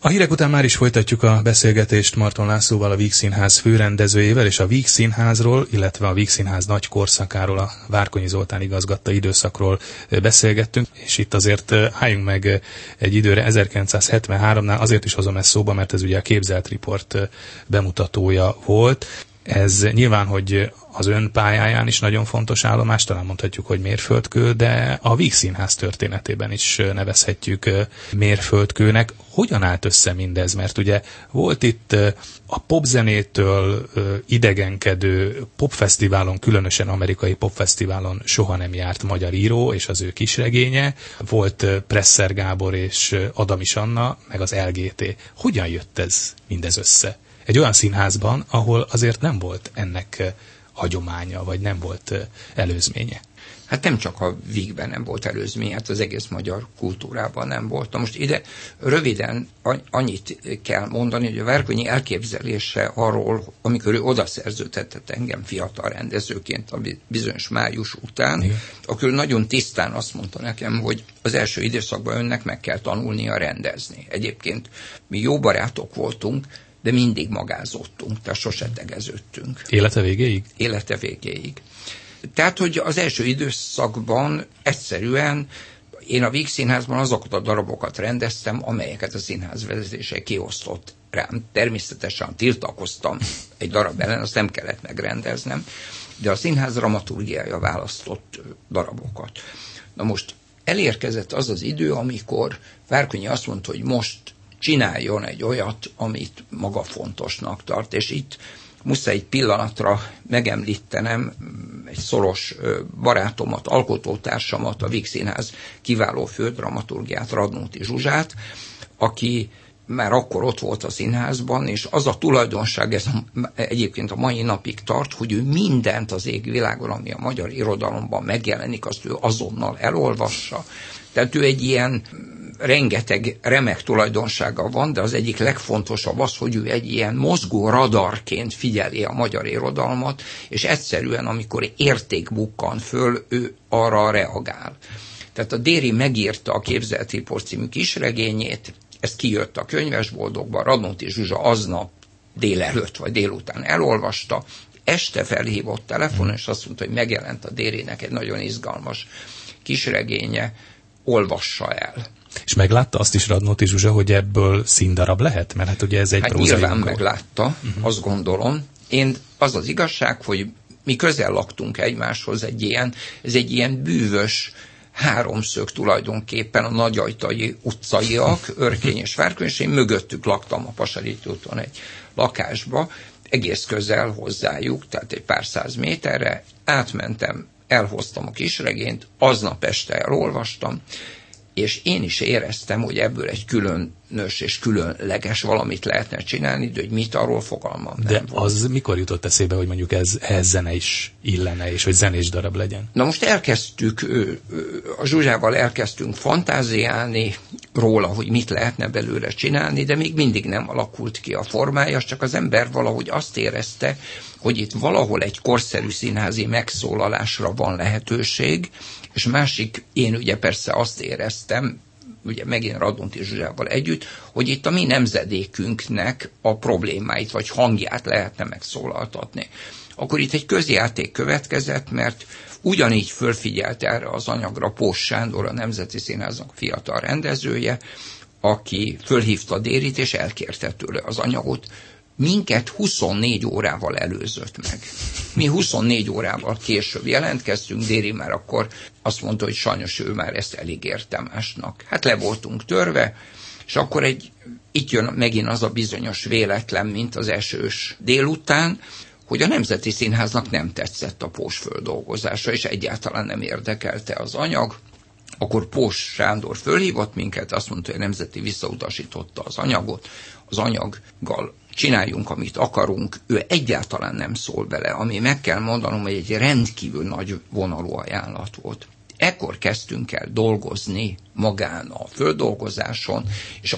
A hírek után már is folytatjuk a beszélgetést Marton Lászlóval, a Víg Színház főrendezőjével, és a Víg Színházról, illetve a Víg Színház nagy korszakáról, a Várkonyi Zoltán igazgatta időszakról beszélgettünk, és itt azért álljunk meg egy időre 1973-nál, azért is hozom ezt szóba, mert ez ugye a Képzelt Riport bemutatója volt. Ez nyilván, hogy az ön pályáján is nagyon fontos állomás, talán mondhatjuk, hogy mérföldkő, de a Víg Színház történetében is nevezhetjük mérföldkőnek. Hogyan állt össze mindez? Mert ugye volt itt a popzenétől idegenkedő popfesztiválon, különösen amerikai popfesztiválon soha nem járt magyar író, és az ő kisregénye. Volt Presser Gábor és Adamis Anna, meg az LGT. Hogyan jött ez mindez össze? Egy olyan színházban, ahol azért nem volt ennek hagyománya, vagy nem volt előzménye. Hát nem csak a Vígben nem volt előzmény, hát az egész magyar kultúrában nem volt. Na most ide röviden annyit kell mondani, hogy a Várkonyi elképzelése arról, amikor ő odaszerződtetett engem fiatal rendezőként a bizonyos május után, igen, akkor nagyon tisztán azt mondta nekem, hogy az első időszakban önnek meg kell tanulnia rendezni. Egyébként mi jó barátok voltunk, de mindig magázottunk, tehát sose tegeződtünk. Élete végéig? Élete végéig. Tehát, hogy az első időszakban egyszerűen én a Víg Színházban azokat a darabokat rendeztem, amelyeket a színház vezetése kiosztott rám. Természetesen tiltakoztam egy darab ellen, azt nem kellett megrendeznem, de a színház dramaturgiája választott darabokat. Na most elérkezett az az idő, amikor Várkonyi azt mondta, hogy most csináljon egy olyat, amit maga fontosnak tart, és itt muszáj egy pillanatra megemlítenem egy szoros barátomat, alkotótársamat, a Víg Színház kiváló fődramaturgiát, Radnóti Zsuzsát, aki már akkor ott volt a színházban, és az a tulajdonság, ez egyébként a mai napig tart, hogy ő mindent az égvilágon, ami a magyar irodalomban megjelenik, azt ő azonnal elolvassa. Tehát ő egy ilyen rengeteg remek tulajdonsága van, de az egyik legfontosabb az, hogy ő egy ilyen mozgó radarként figyeli a magyar irodalmat, és egyszerűen, amikor érték bukkan föl, ő arra reagál. Tehát a Déri megírta a Képzelt Riport című kisregényét, ez kijött a könyvesboltokba, Radnóti Zsuzsa aznap délelőtt vagy délután elolvasta, este felhívott telefonon, és azt mondta, hogy megjelent a Dérinek egy nagyon izgalmas kisregénye, olvassa el. És meglátta azt is Radnóti Zsuzsa, hogy ebből színdarab lehet? Mert hát ugye ez egy prózai nyilván munka. meglátta, azt gondolom. Az az igazság, hogy mi közel laktunk egymáshoz, ez egy ilyen bűvös háromszög tulajdonképpen, a nagyajtai utcaiak, Örkény és Várkonyi, és én mögöttük laktam a Pasariti úton egy lakásba, egész közel hozzájuk, tehát egy pár száz méterre, átmentem, elhoztam a kisregényt, aznap este elolvastam, és én is éreztem, hogy ebből egy különös és különleges valamit lehetne csinálni, de hogy mit, arról fogalmam nem volt. De az mikor jutott eszébe, hogy mondjuk ehhez zene is illene, és hogy zenés darab legyen? Na most elkezdtük, a Zsuzsával elkezdtünk fantáziálni róla, hogy mit lehetne belőle csinálni, de még mindig nem alakult ki a formája, csak az ember valahogy azt érezte, hogy itt valahol egy korszerű színházi megszólalásra van lehetőség, és másik, én ugye persze azt éreztem, ugye megint Radnóti Zsuzsával együtt, hogy itt a mi nemzedékünknek a problémáit vagy hangját lehetne megszólaltatni. Akkor itt egy közjáték következett, mert ugyanígy fölfigyelt erre az anyagra Pós Sándor, a Nemzeti Színháznak fiatal rendezője, aki fölhívta Dérit és elkérte tőle az anyagot. Minket 24 órával előzött meg. Mi 24 órával később jelentkeztünk, Déri már akkor azt mondta, hogy sajnos ő már ezt elígérte másnak. Hát le voltunk törve, és akkor itt jön megint az a bizonyos véletlen, mint az esős délután, hogy a Nemzeti Színháznak nem tetszett a Pós földolgozása, és egyáltalán nem érdekelte az anyag. Akkor Pós Sándor fölhívott minket, azt mondta, hogy a Nemzeti visszautasította az anyagot, az anyaggal csináljunk, amit akarunk, ő egyáltalán nem szól bele, ami meg kell mondanom, hogy egy rendkívül nagy vonalú ajánlat volt. Ekkor kezdtünk el dolgozni magán a földolgozáson, és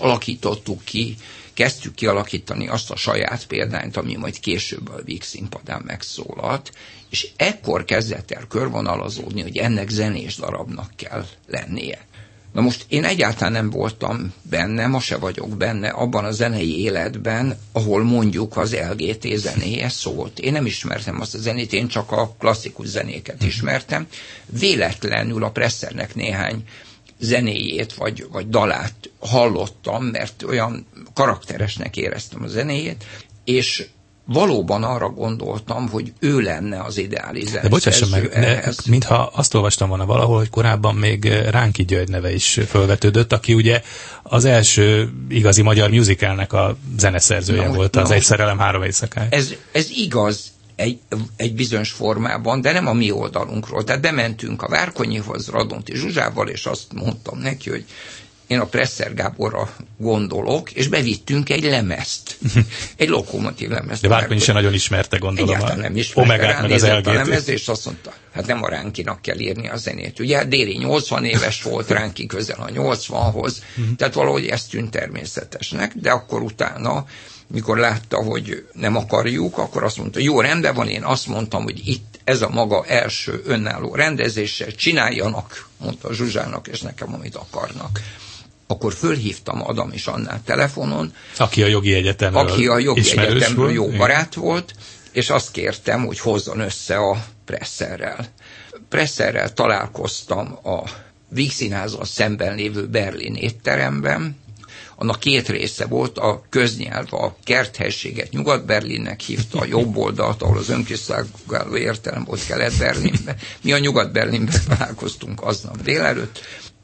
kezdtük kialakítani azt a saját példányt, ami majd később a Víg színpadán megszólalt, és ekkor kezdett el körvonalazódni, hogy ennek zenés darabnak kell lennie. Na most én egyáltalán nem voltam benne, ma se vagyok benne abban a zenei életben, ahol mondjuk az LGT zenéje szólt. Én nem ismertem azt a zenét, én csak a klasszikus zenéket ismertem. Véletlenül a Pressernek néhány zenéjét vagy dalát hallottam, mert olyan karakteresnek éreztem a zenéjét, és valóban arra gondoltam, hogy ő lenne az ideális zeneszerző. De bocsásson meg, mintha azt olvastam volna valahol, hogy korábban még Ránki György neve is felvetődött, aki ugye az első igazi magyar musicalnek a zeneszerzője volt, az Egy szerelem, három éjszakája. Ez igaz egy bizonyos formában, de nem a mi oldalunkról. Tehát bementünk a Várkonyihoz Radnóti Zsuzsával, és azt mondtam neki, hogy én a Presser Gáborra gondolok, és bevittünk egy lemezt. Egy lokomotív lemezt. De Várkonyi sem nagyon ismerte, gondolom. Egyáltalán nem ismerte. Omegát meg az LGT. A lemez, és azt mondta, hát nem a Ránkinak kell írni a zenét. Ugye Déri 80 éves volt, Ránki közel a 80-hoz, tehát valahogy ez tűnt természetesnek, de akkor utána, mikor látta, hogy nem akarjuk, akkor azt mondta, jó, rendben van, én azt mondtam, hogy itt ez a maga első önálló rendezéssel csináljanak, mondta Zsuzsának, és nekem, amit akarnak. Akkor fölhívtam Adam és Annát telefonon, aki a jogi egyetemről jó barát volt, és azt kértem, hogy hozzon össze a Presserrel. Presserrel találkoztam a Vígszínházzal szemben lévő Berlin étteremben. Annak két része volt, a köznyelv a Kerthelységet Nyugat-Berlinnek hívta, a jobb oldalt, ahol az önkiszolgáló értelem volt Kelet-Berlinben. Mi a Nyugat-Berlinben találkoztunk aznap délelőtt,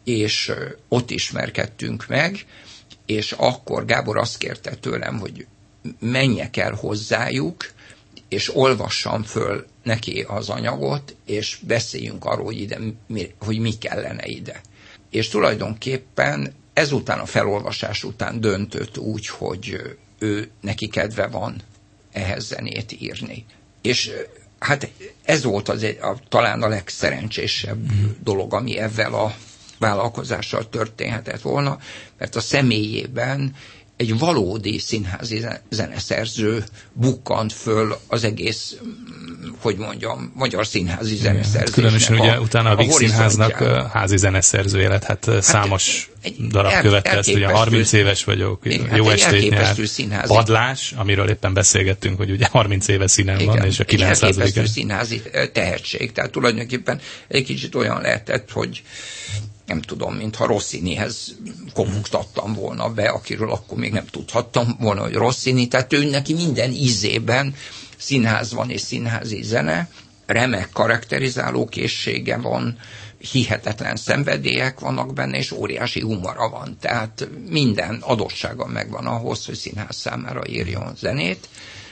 és ott ismerkedtünk meg, és akkor Gábor azt kérte tőlem, hogy menjek el hozzájuk, és olvassam föl neki az anyagot, és beszéljünk arról, hogy mi kellene ide. És tulajdonképpen ezután a felolvasás után döntött úgy, hogy neki kedve van ehhez zenét írni. És hát ez volt talán a legszerencsésebb dolog, ami ezzel a vállalkozással történhetett volna, mert a személyében egy valódi színházi zeneszerző bukkant föl az egész, hogy mondjam, magyar színházi zeneszerzésnek. Különösen ugye utána a Vígszínháznak házi zeneszerzője lett, hát számos darab követte ezt, ugye 30 éves vagyok, jó estét nyert, Padlás, amiről éppen beszélgettünk, hogy ugye 30 éve színen van, és a 900. Elképesztő színházi tehetség, tehát tulajdonképpen egy kicsit olyan lehetett, hogy nem tudom, mintha Rossinihez kopogtattam volna be, akiről akkor még nem tudhattam volna, hogy Rossini, tehát ő neki minden ízében színház van és színházi zene, remek karakterizáló készsége van, hihetetlen szenvedélyek vannak benne, és óriási humora van. Tehát minden adottsága megvan ahhoz, hogy színház számára írjon zenét,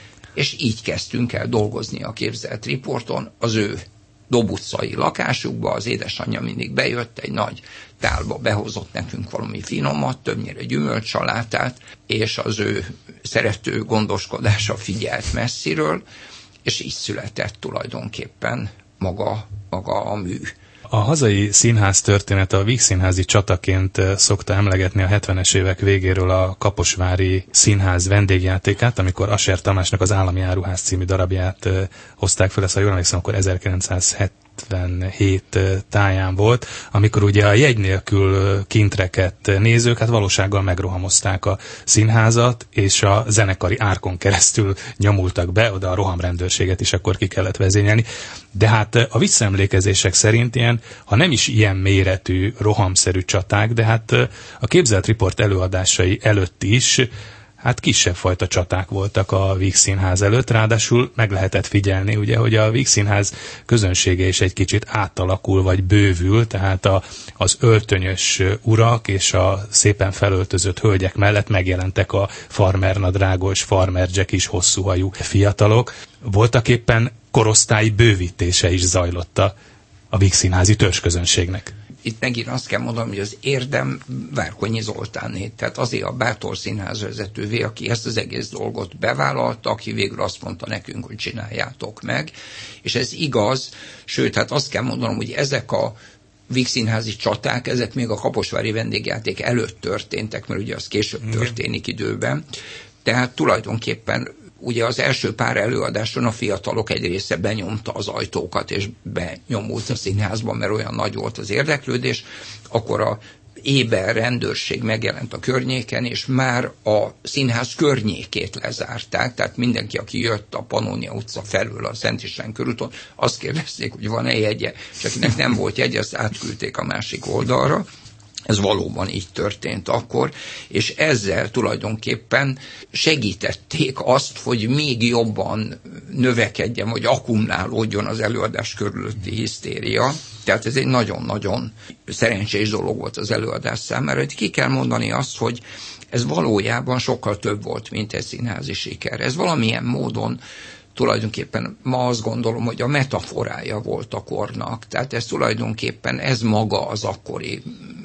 és így kezdtünk el dolgozni a képzelt riporton. Az ő Dob utcai lakásukba, az édesanyja mindig bejött, egy nagy tálba behozott nekünk valami finomat, többnyire gyümölcsalátát, és az ő szerető gondoskodása figyelt messziről, és így született tulajdonképpen maga a mű. A hazai színház története a vígszínházi csataként szokta emlegetni a 70-es évek végéről a Kaposvári Színház vendégjátékát, amikor Asser Tamásnak az Állami Áruház című darabját hozták fel, ezt ha jól emlékszem, akkor 1977 táján volt, amikor ugye a jegy nélkül kint rekedt nézők hát valósággal megrohamozták a színházat, és a zenekari árkon keresztül nyomultak be, oda a rohamrendőrséget is akkor ki kellett vezényelni. De hát a visszaemlékezések szerint ilyen, ha nem is ilyen méretű, rohamszerű csaták, de hát a képzelt riport előadásai előtt is hát kisebb fajta csaták voltak a Vígszínház előtt, ráadásul meg lehetett figyelni, ugye, hogy a Vígszínház közönsége is egy kicsit átalakul, vagy bővül, tehát az öltönyös urak és a szépen felöltözött hölgyek mellett megjelentek a farmernadrágos, farmerdzsek hosszúhajú fiatalok. Voltak éppen korosztályi bővítése is zajlott a vígszínházi törzsközönségnek. Itt megint azt kell mondanom, hogy az érdem Várkonyi Zoltánné, tehát azért a Bátor Színház vezetővé, aki ezt az egész dolgot bevállalta, aki végül azt mondta nekünk, hogy csináljátok meg, és ez igaz, sőt, hát azt kell mondanom, hogy ezek a vígszínházi csaták, ezek még a kaposvári vendégjáték előtt történtek, mert ugye az később történik időben, tehát tulajdonképpen ugye az első pár előadáson a fiatalok egy része benyomta az ajtókat, és benyomult a színházban, mert olyan nagy volt az érdeklődés, akkor a éber rendőrség megjelent a környéken, és már a színház környékét lezárták, tehát mindenki, aki jött a Pannonia utca felől a Szent István körúton, azt kérdezték, hogy van-e jegye, és akinek nem volt jegye, azt átküldték a másik oldalra. Ez valóban így történt akkor, és ezzel tulajdonképpen segítették azt, hogy még jobban növekedjen, vagy akkumulálódjon az előadás körülötti hisztéria. Tehát ez egy nagyon-nagyon szerencsés dolog volt az előadás számára. Ki kell mondani azt, hogy ez valójában sokkal több volt, mint egy színházi siker. Ez valamilyen módon tulajdonképpen ma azt gondolom, hogy a metaforája volt a kornak. Tehát ez tulajdonképpen ez maga az akkori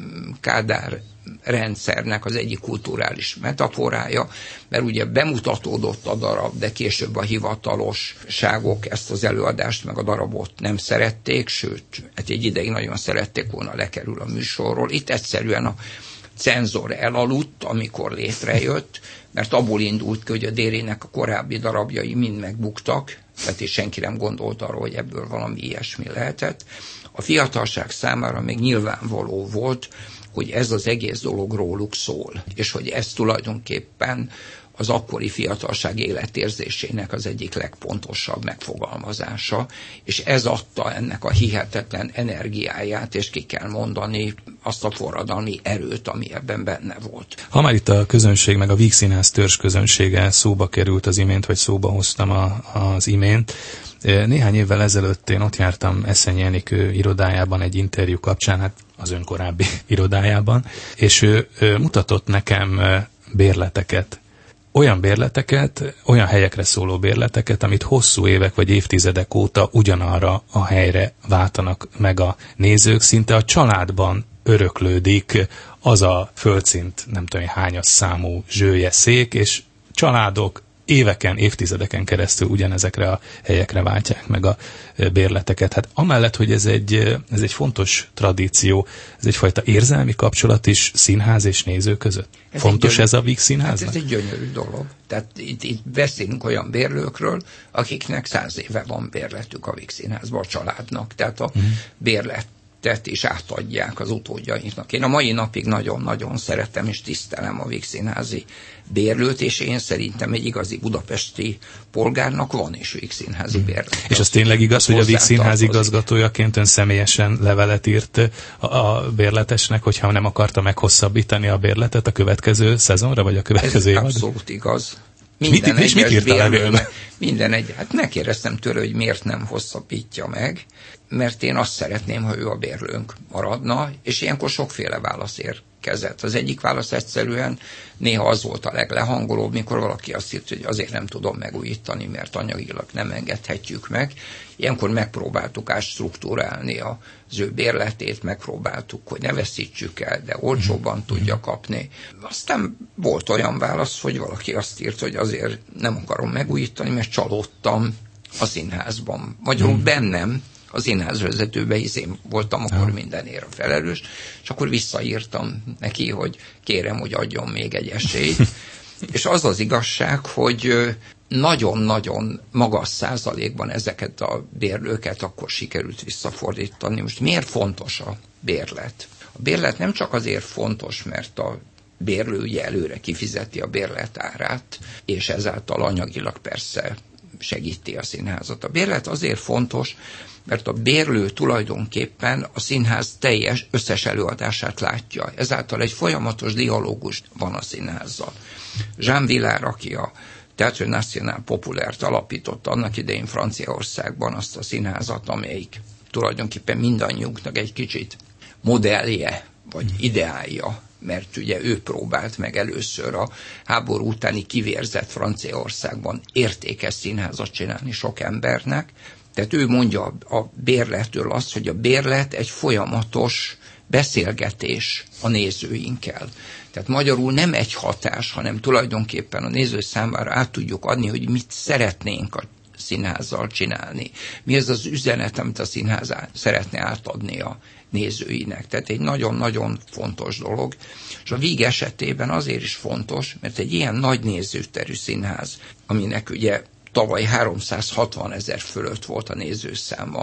Kádár rendszernek az egyik kulturális metaforája, mert ugye bemutatódott a darab, de később a hivatalosságok ezt az előadást meg a darabot nem szerették, sőt, egy ideig nagyon szerették volna, lekerül a műsorról. Itt egyszerűen a cenzor elaludt, amikor létrejött, mert abból indult ki, hogy a Dérynek a korábbi darabjai mind megbuktak, tehát és senki nem gondolt arra, hogy ebből valami ilyesmi lehetett. A fiatalság számára még nyilvánvaló volt, hogy ez az egész dolog róluk szól, és hogy ez tulajdonképpen az akkori fiatalság életérzésének az egyik legpontosabb megfogalmazása, és ez adta ennek a hihetetlen energiáját, és ki kell mondani azt a forradalmi erőt, ami ebben benne volt. Ha már itt a közönség, meg a Vígszínház törzsközönsége szóba került az imént, vagy szóba hoztam az imént, néhány évvel ezelőtt én ott jártam Eszenyi Enikő irodájában egy interjú kapcsán, hát az ön korábbi irodájában, és ő mutatott nekem bérleteket. Olyan bérleteket, olyan helyekre szóló bérleteket, amit hosszú évek vagy évtizedek óta ugyanarra a helyre váltanak meg a nézők, szinte a családban öröklődik az a földszint, nem tudom hányas számú zsője szék, és családok éveken, évtizedeken keresztül ugyanezekre a helyekre váltják meg a bérleteket. Hát amellett, hogy ez egy fontos tradíció, ez egyfajta érzelmi kapcsolat is színház és néző között. Fontos ez a Vígszínháznak? Hát ez egy gyönyörű dolog. Tehát itt beszélünk olyan bérlőkről, akiknek 100 éve van bérletük a Vígszínházban a családnak. Tehát a bérlet is átadják az utódjainknak. Én a mai napig nagyon-nagyon szeretem és tisztelem a Vígszínházi bérlőt, és én szerintem egy igazi budapesti polgárnak van is Vígszínházi bérlet. És az tényleg igaz, hogy a Vígszínház igazgatójaként ön személyesen levelet írt a bérletesnek, hogyha nem akarta meghosszabbítani a bérletet a következő szezonra, vagy a következő évadra? Ez abszolút igaz. Mit írt a levélbe? Hát megkérdeztem tőle, hogy miért nem hosszabbítja meg, mert én azt szeretném, ha ő a bérlőnk maradna, és ilyenkor sokféle válasz érkezett. Az egyik válasz egyszerűen néha az volt a leglehangolóbb, mikor valaki azt írt, hogy azért nem tudom megújítani, mert anyagilag nem engedhetjük meg. Ilyenkor megpróbáltuk átstruktúrálni az ő bérletét, megpróbáltuk, hogy ne veszítsük el, de olcsóbban tudja kapni. Aztán volt olyan válasz, hogy valaki azt írt, hogy azért nem akarom megújítani, mert csalódtam a színházban. Magyarul bennem, az színházvezetőben, hisz én voltam akkor mindenért a felelős, és akkor visszaírtam neki, hogy kérem, hogy adjon még egy esélyt. És az az igazság, hogy nagyon-nagyon magas százalékban ezeket a bérlőket akkor sikerült visszafordítani. Most miért fontos a bérlet? A bérlet nem csak azért fontos, mert a bérlő ugye előre kifizeti a bérlet árát, és ezáltal anyagilag persze segíti a színházat. A bérlet azért fontos, mert a bérlő tulajdonképpen a színház teljes összes előadását látja. Ezáltal egy folyamatos dialógus van a színházzal. Jean Vilar, aki a Théâtre National Populaire-t alapította annak idején Franciaországban, azt a színházat, amelyik tulajdonképpen mindannyiunknak egy kicsit modellje, vagy ideálja, mert ugye ő próbált meg először a háború utáni kivérzett Franciaországban értékes színházat csinálni sok embernek. Tehát ő mondja a bérletről azt, hogy a bérlet egy folyamatos beszélgetés a nézőinkkel. Tehát magyarul nem egy hatás, hanem tulajdonképpen a néző számára át tudjuk adni, hogy mit szeretnénk a színházzal csinálni. Mi ez az üzenet, amit a színház szeretne átadni a nézőinek. Tehát egy nagyon-nagyon fontos dolog. És a Víg esetében azért is fontos, mert egy ilyen nagy nézőterű színház, aminek ugye tavaly 360 000 fölött volt a nézőszáma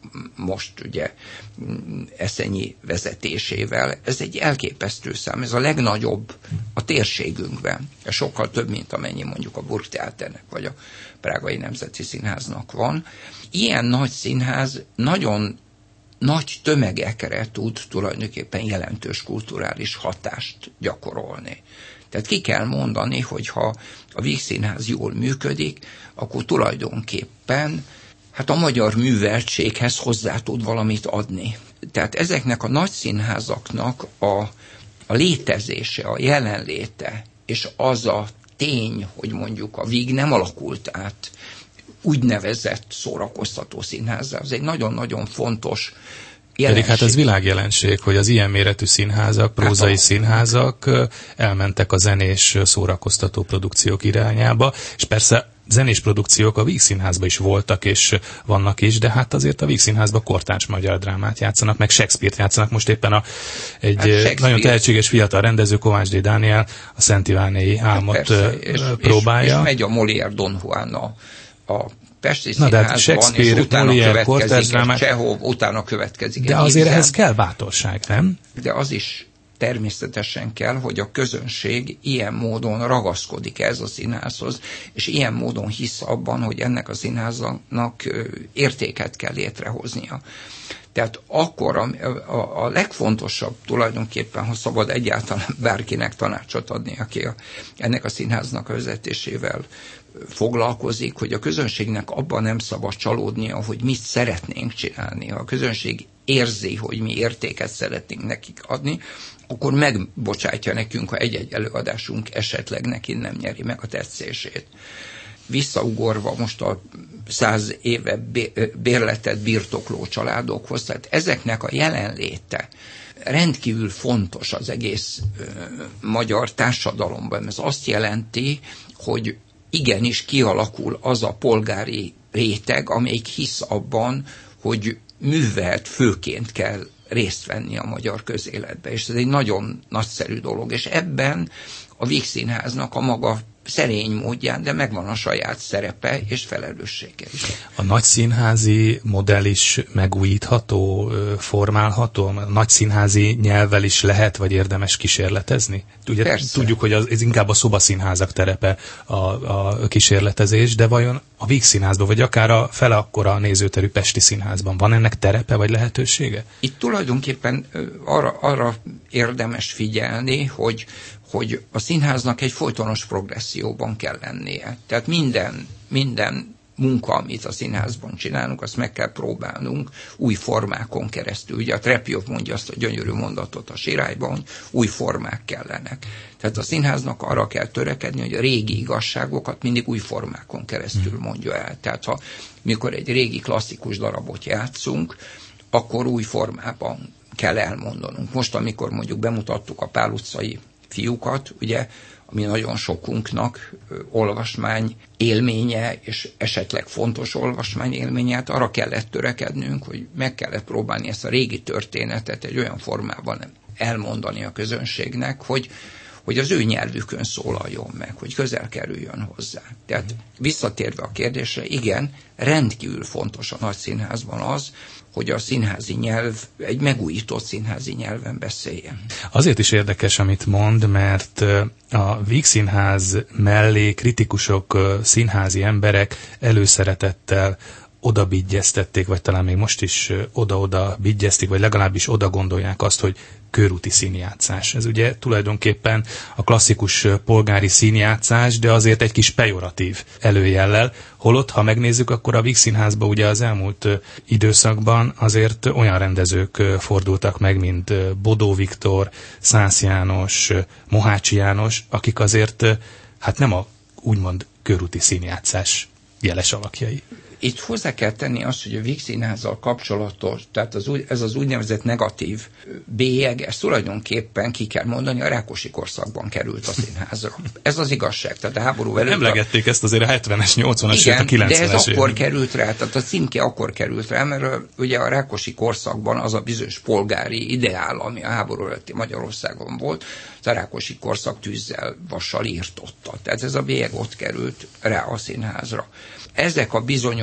most ugye Eszenyi vezetésével. Ez egy elképesztő szám, ez a legnagyobb a térségünkben. Ez sokkal több, mint amennyi mondjuk a Burgtheaternek vagy a Prágai Nemzeti Színháznak van. Ilyen nagy színház nagyon nagy tömegekre tud tulajdonképpen jelentős kulturális hatást gyakorolni. Tehát ki kell mondani, hogy ha a Vígszínház jól működik, akkor tulajdonképpen a magyar műveltséghez hozzá tud valamit adni. Tehát ezeknek a nagy színházaknak a létezése, a jelenléte, és az a tény, hogy mondjuk a Víg nem alakult át úgynevezett szórakoztató színházzá, az egy nagyon-nagyon fontos jelenség. Pedig ez világjelenség, hogy az ilyen méretű színházak, prózai színházak elmentek a zenés szórakoztató produkciók irányába, és persze zenés produkciók a Vígszínházban is voltak, és vannak is, de azért a Vígszínházban kortárs magyar drámát játszanak, meg Shakespeare-t játszanak. Most éppen egy nagyon tehetséges fiatal rendező, Kovács D. Dániel, a Szent Ivánéi álmot próbálja. És megy a Molière Don Juan a Pesti Színházban, és utána következik egy Csehov, utána következik egy De azért ehhez kell bátorság, nem? De az is természetesen kell, hogy a közönség ilyen módon ragaszkodik ez a színházhoz, és ilyen módon hisz abban, hogy ennek a színháznak értéket kell létrehoznia. Tehát akkor a legfontosabb tulajdonképpen, ha szabad egyáltalán bárkinek tanácsot adni, aki ennek a színháznak a vezetésével foglalkozik, hogy a közönségnek abban nem szabad csalódnia, hogy mit szeretnénk csinálni. Ha a közönség érzi, hogy mi értéket szeretnénk nekik adni, akkor megbocsátja nekünk, ha egy-egy előadásunk esetleg neki nem nyeri meg a tetszését. Visszaugorva most a 100 éve bérletet birtokló családokhoz, tehát ezeknek a jelenléte rendkívül fontos az egész magyar társadalomban. Ez azt jelenti, hogy igenis kialakul az a polgári réteg, amelyik hisz abban, hogy művelt főként kell részt venni a magyar közéletbe. És ez egy nagyon nagyszerű dolog. És ebben a Vígszínháznak a maga szerény módján, de megvan a saját szerepe és felelőssége is. A nagyszínházi modell is megújítható, formálható? A nagyszínházi nyelvvel is lehet, vagy érdemes kísérletezni? Ugye tudjuk, hogy ez inkább a szobaszínházak terepe a kísérletezés, de vajon a Vígszínházban, vagy akár a fele akkora nézőterű Pesti Színházban van ennek terepe, vagy lehetősége? Itt tulajdonképpen arra érdemes figyelni, hogy a színháznak egy folytonos progresszióban kell lennie. Tehát minden munka, amit a színházban csinálunk, azt meg kell próbálnunk új formákon keresztül. Ugye a Trepjov mondja azt a gyönyörű mondatot a Sirályban, hogy új formák kellenek. Tehát a színháznak arra kell törekedni, hogy a régi igazságokat mindig új formákon keresztül mondja el. Tehát mikor egy régi klasszikus darabot játszunk, akkor új formában kell elmondanunk. Most, amikor mondjuk bemutattuk a Pál utcai fiúkat, ugye, ami nagyon sokunknak olvasmány élménye, és esetleg fontos olvasmány élménye, hát arra kellett törekednünk, hogy meg kellett próbálni ezt a régi történetet egy olyan formában elmondani a közönségnek, hogy az ő nyelvükön szólaljon meg, hogy közel kerüljön hozzá. Tehát visszatérve a kérdésre, igen, rendkívül fontos a nagyszínházban az, hogy a színházi nyelv egy megújított színházi nyelven beszéljen. Azért is érdekes, amit mond, mert a Vígszínház mellé kritikusok, színházi emberek előszeretettel oda bigyeztették, vagy talán még most is oda-oda bigyeztik, vagy legalábbis oda gondolják azt, hogy körúti színjátszás. Ez ugye tulajdonképpen a klasszikus polgári színjátszás, de azért egy kis pejoratív előjellel. Holott, ha megnézzük, akkor a Vígszínházban ugye az elmúlt időszakban azért olyan rendezők fordultak meg, mint Bodó Viktor, Szász János, Mohácsi János, akik azért nem a úgymond körúti színjátszás jeles alakjai. Itt hozzá kell tenni azt, hogy a Vígszínházzal kapcsolatos, tehát ez az úgynevezett negatív bélyeg, ezt tulajdonképpen ki kell mondani, a Rákosi korszakban került a színházra. Ez az igazság, tehát a háború előtt... Emlegették ezt azért a 70-es, 80-as, igen, a 90-es de ez akkor került rá, tehát a címke akkor került rá, mert ugye a Rákosi korszakban az a bizonyos polgári ideál, ami a háború előtti Magyarországon volt, a Rákosi korszak tűzzel, vassal írtotta. Tehát ez a bélyeg ott került rá a színházra. Ezek a bizonyos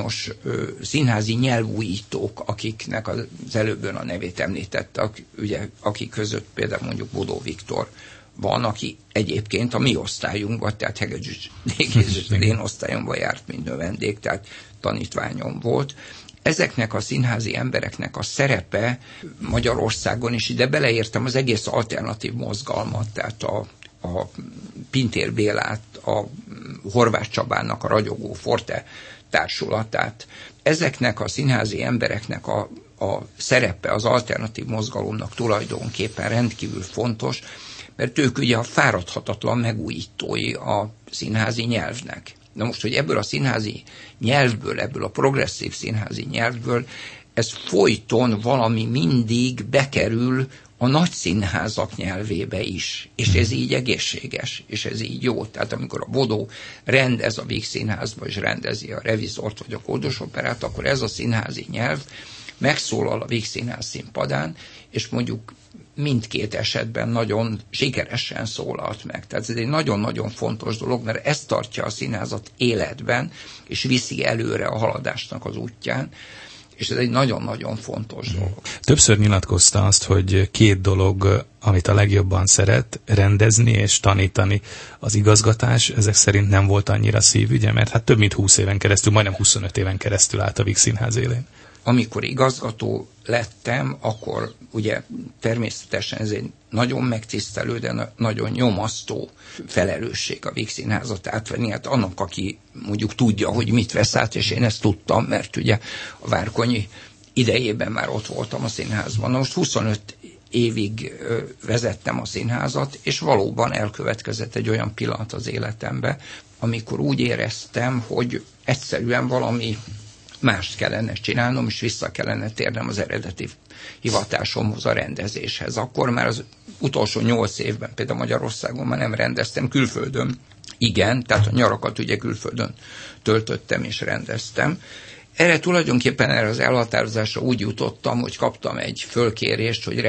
bizonyos színházi nyelvújítók, akiknek az előbbön a nevét említette, ugye, akik között például mondjuk Bodó Viktor van, aki egyébként a mi osztályunkban, tehát Hegedűs és én osztályomban járt, mint növendék, tehát tanítványom volt. Ezeknek a színházi embereknek a szerepe Magyarországon is, ide beleértem az egész alternatív mozgalmat, tehát a Pintér Bélát, a Horváth Csabának a Ragyogó Forte társulatát. Ezeknek a színházi embereknek a szerepe az alternatív mozgalomnak tulajdonképpen rendkívül fontos, mert ők ugye a fáradhatatlan megújítói a színházi nyelvnek. Na most, hogy ebből a színházi nyelvből, ebből a progresszív színházi nyelvből, ez folyton valami mindig bekerül a nagy színházak nyelvébe is. És ez így egészséges, és ez így jó. Tehát amikor a Bodó rendez a Víg Színházba, és rendezi a Revizort vagy a Kódos Operát, akkor ez a színházi nyelv megszólal a Víg Színház színpadán, és mondjuk mindkét esetben nagyon sikeresen szólalt meg. Tehát ez egy nagyon-nagyon fontos dolog, mert ez tartja a színházat életben, és viszi előre a haladásnak az útján, és ez egy nagyon-nagyon fontos dolog. Többször nyilatkozta azt, hogy 2 dolog, amit a legjobban szeret, rendezni és tanítani. Az igazgatás ezek szerint nem volt annyira szívügye, mert hát több mint 20 éven keresztül, majdnem 25 éven keresztül állt a Víg Színház élén. Amikor igazgató lettem, akkor ugye természetesen ez egy nagyon megtisztelő, de nagyon nyomasztó felelősség a Víg Színházat átvenni. Hát annak, aki mondjuk tudja, hogy mit vesz át, és én ezt tudtam, mert ugye a Várkonyi idejében már ott voltam a színházban. Na most 25 évig vezettem a színházat, és valóban elkövetkezett egy olyan pillanat az életembe, amikor úgy éreztem, hogy egyszerűen valami mást kellene csinálnom, és vissza kellene térnem az eredeti hivatásomhoz, a rendezéshez. Akkor már az utolsó 8 évben, például Magyarországon már nem rendeztem, külföldön igen, tehát a nyarakat ugye külföldön töltöttem és rendeztem. Erre tulajdonképpen erre az elhatározásra úgy jutottam, hogy kaptam egy fölkérést, hogy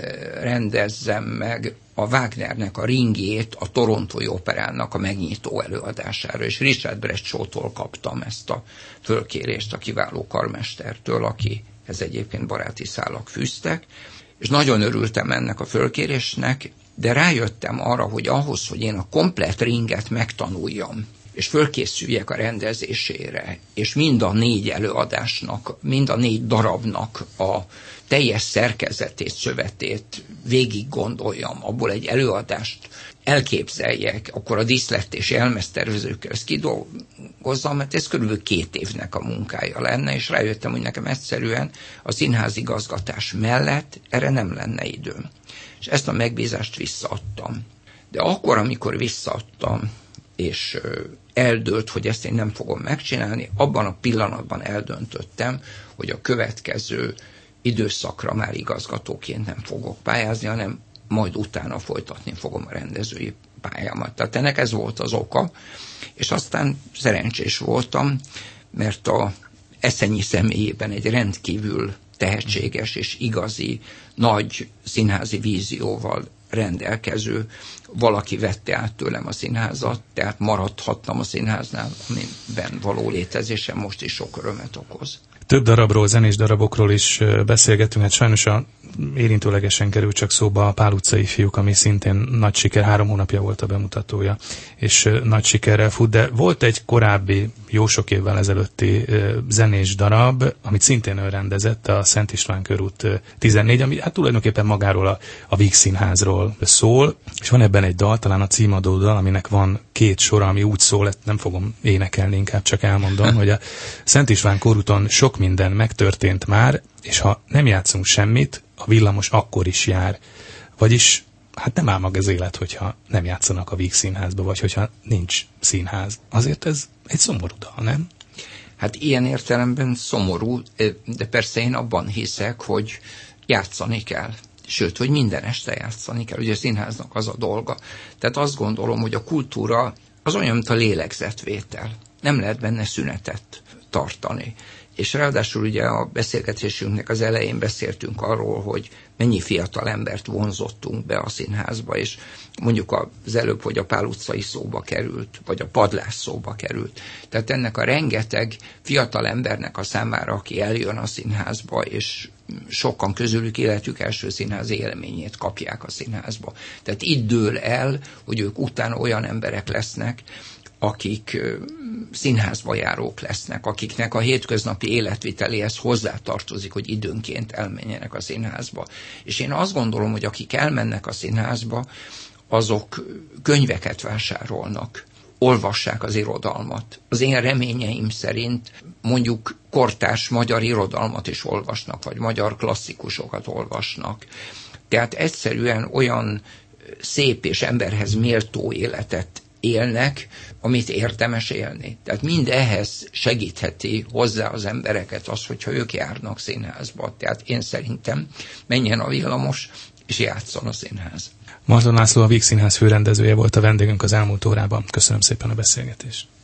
rendezzem meg a Wagnernek a Ringjét a Torontói Operának a megnyitó előadására, és Richard Bradshaw-tól kaptam ezt a fölkérést, a kiváló karmestertől, akihez egyébként baráti szálak fűztek, és nagyon örültem ennek a fölkérésnek, de rájöttem arra, hogy ahhoz, hogy én a komplett Ringet megtanuljam, és fölkészüljek a rendezésére, és mind a 4 előadásnak, mind a 4 darabnak a teljes szerkezetét, szövetét végig gondoljam, abból egy előadást elképzeljek, akkor a díszlet és jelmeztervezőkkel ezt kidolgozzam, mert ez körülbelül 2 évnek a munkája lenne, és rájöttem, hogy nekem egyszerűen a színházigazgatás mellett erre nem lenne időm. És ezt a megbízást visszaadtam. De akkor, amikor visszaadtam, és eldőlt, hogy ezt én nem fogom megcsinálni, abban a pillanatban eldöntöttem, hogy a következő időszakra már igazgatóként nem fogok pályázni, hanem majd utána folytatni fogom a rendezői pályámat. Tehát ennek ez volt az oka, és aztán szerencsés voltam, mert a Eszenyi személyében egy rendkívül tehetséges és igazi, nagy színházi vízióval rendelkező valaki vette át tőlem a színházat, tehát maradhattam a színháznál, amiben való létezésem most is sok örömet okoz. Több darabról, zenés darabokról is beszélgetünk, hát sajnos érintőlegesen került csak szóba a Pál utcai fiúk, ami szintén nagy siker, 3 hónapja volt a bemutatója, és nagy sikerrel fut, de volt egy korábbi, jó sok évvel ezelőtti zenés darab, amit szintén ő rendezett, a Szent István körút 14, ami hát tulajdonképpen magáról a Víg Színházról szól, és van ebben egy dal, talán a címadó dal, aminek van 2 sora, ami úgy szól, nem fogom énekelni, inkább csak elmondom, hogy a Szent István körúton sok minden megtörtént már, és ha nem játszunk semmit, a villamos akkor is jár. Vagyis hát nem áll meg az élet, hogyha nem játszanak a Víg Színházba, vagy hogyha nincs színház. Azért ez egy szomorú dal, nem? Hát ilyen értelemben szomorú, de persze én abban hiszek, hogy játszani kell. Sőt, hogy minden este játszani kell. Ugye a színháznak az a dolga. Tehát azt gondolom, hogy a kultúra az olyan, mint a lélegzetvétel. Nem lehet benne szünetet tartani. És ráadásul ugye a beszélgetésünknek az elején beszéltünk arról, hogy mennyi fiatal embert vonzottunk be a színházba, és mondjuk az előbb, hogy a Pál utcai szóba került, vagy a Padlás szóba került. Tehát ennek a rengeteg fiatal embernek a számára, aki eljön a színházba, és sokan közülük életük első színházi élményét kapják a színházba. Tehát itt dől el, hogy ők utána olyan emberek lesznek, akik színházba járók lesznek, akiknek a hétköznapi életviteléhez hozzátartozik, hogy időnként elmenjenek a színházba. És én azt gondolom, hogy akik elmennek a színházba, azok könyveket vásárolnak, olvassák az irodalmat. Az én reményeim szerint mondjuk kortárs magyar irodalmat is olvasnak, vagy magyar klasszikusokat olvasnak. Tehát egyszerűen olyan szép és emberhez méltó életet élnek, amit érdemes élni. Tehát mind ehhez segítheti hozzá az embereket az, hogyha ők járnak színházba. Tehát én szerintem menjen a villamos, és játsszon a színház. Marton László, a Vígszínház főrendezője volt a vendégünk az elmúlt órában. Köszönöm szépen a beszélgetést.